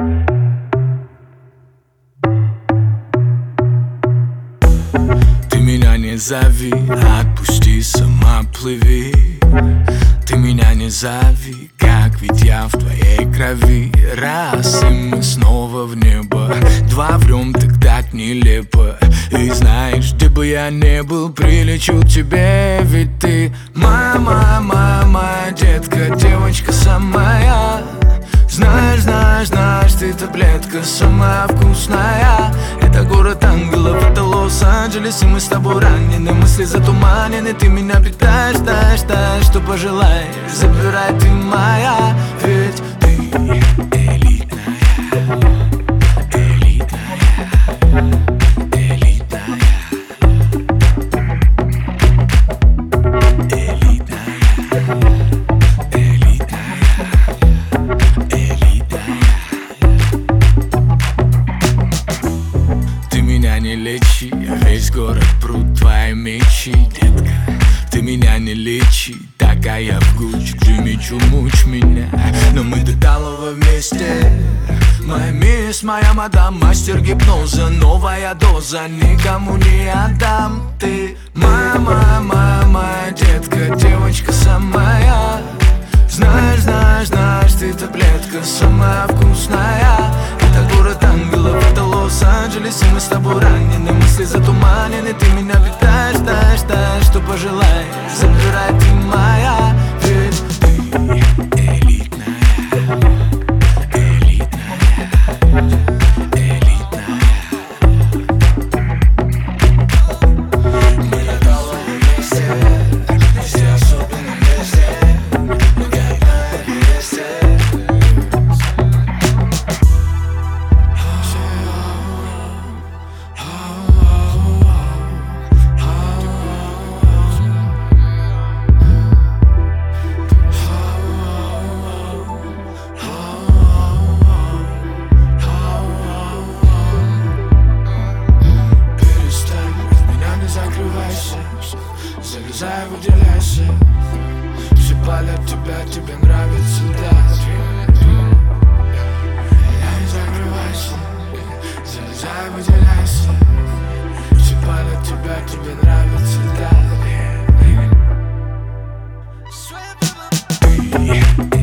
Ты меня не зови, отпусти, сама плыви. Ты меня не зови, как ведь я в твоей крови. Раз, и мы снова в небо. Два, врем, так так нелепо. И знаешь, где бы я не был, прилечу к тебе. Ведь ты моя, моя детка, девочка самая. Знаешь, знаешь, знаешь, ты таблетка самая вкусная. Это город ангелов, это Лос-Анджелес, и мы с тобой ранены, мысли затуманены. Ты меня питаешь, даешь, даешь, что пожелаешь. Забирай, ты моя, ведь ты элитная. Не лечи, весь город прут твои мечи, детка. Ты меня не лечи, такая в Гуччи, Джимми Чу, мучь меня. Но мы до талого вместе. Моя мисс, моя мадам, мастер гипноза, новая доза, никому не отдам. Ты моя, моя, моя, моя детка, девочка самая. Знаешь, знаешь, знаешь, ты таблетка самая вкусная. Это город ангелов, это Лос-Анджелес, и мы с тобой ранены, мысли затуманены. Ты меня питаешь, даешь, даешь, что пожелаешь. Забирай, ты моя, ведь ты элитная. Залезай, выделяйся. Все палят тебя, тебе нравится, да. Не закрывайся. Залезай, выделяйся. Все палят тебя, тебе нравится, да.